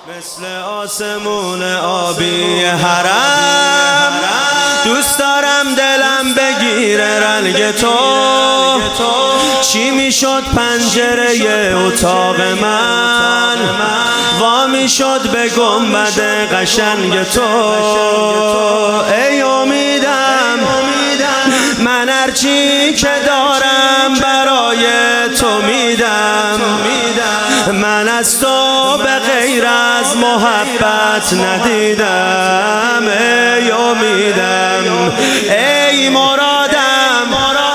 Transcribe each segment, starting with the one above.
مثل آسمون آبی حرم دوست دارم دلم بگیره رنگ تو. چی میشد پنجره اتاق من وا میشد به گنبد قشنگ تو. ای امیدم من هرچی که دارم برای تو میدم. من از تو به غیر از محبت ندیدم. ای امیدم ای مرادم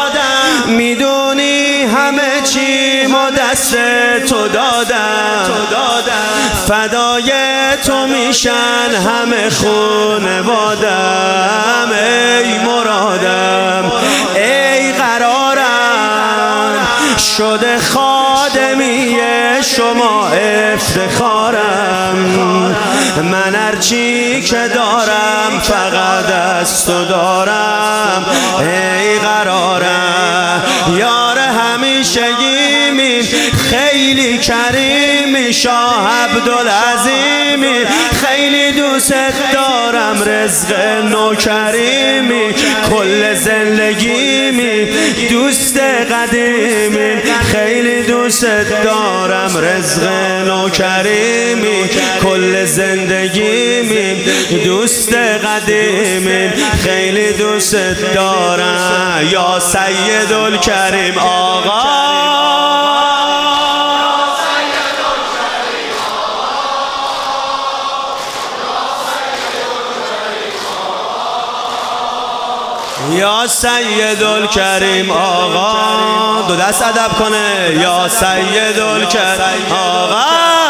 میدونی همه چی ما دست تو دادم. فدای تو میشن همه خونوادم. ای مرادم ای قرارم شده خادمی شما افتخارم. من هرچی که دارم فقط از تو دارم. ای قرارم یار همیشگیمی خیلی کریمی شاه عبدالعظیمی خیلی دوست دارم رزق نوکریمی کل زندگیمی دوست قدیمی خیلی دوست دارم رزق نوکریمی کل زندگیمی دوست قدیمی خیلی دوست دارم. یا سیدالکریم آقا یا سیدالکریم آقا دو دست ادب کنه. یا سیدالکریم آقا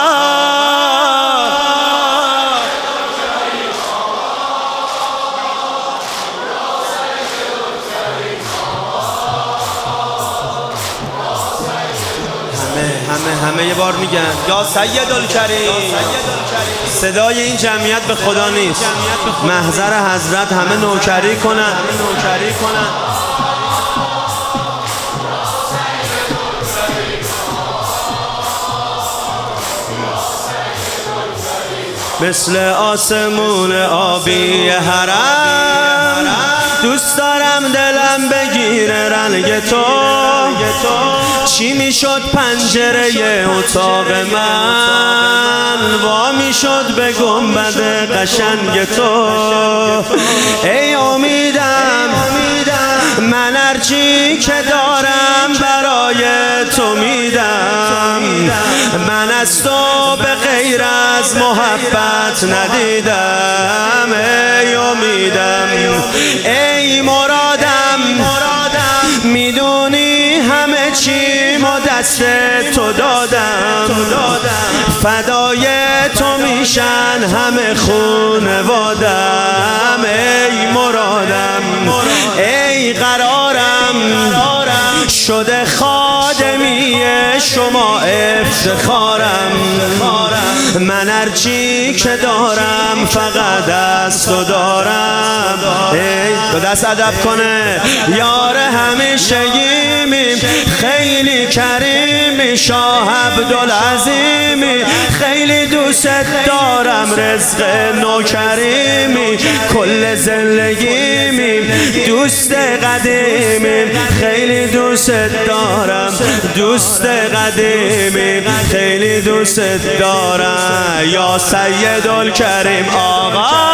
همه یه بار میگن یا سیدالکریم. صدای این جمعیت به خدا نیست. محضر حضرت همه نوکری کنن. مثل آسمون آبی حرم دوست دارم دلم بگیره رنگ تو. چی میشد پنجره اتاق من وا میشد به گنبد قشنگ تو. ای امیدم من هرچی که دارم برای تو میدم. من از تو به غیر از محبت ندیدم. ای امیدم ای مرادم میدونی همه چی ما دست تو دادم. فدای تو میشن همه خونوادم. ای مرادم ای قرارم شده خادمی شما افتخارم. من هرچی که دارم فقط از تو دارم. ای دو دست ادب کنه. یار همیشگیمی خیلی کریمی شاه عبدالعظیمی خیلی دوست دارم رزق نوکریمی کل زندگیمی دوست قدیمی خیلی دوست دارم دوست قدیمی خیلی دوست دارم. یا سیدالکریم آقا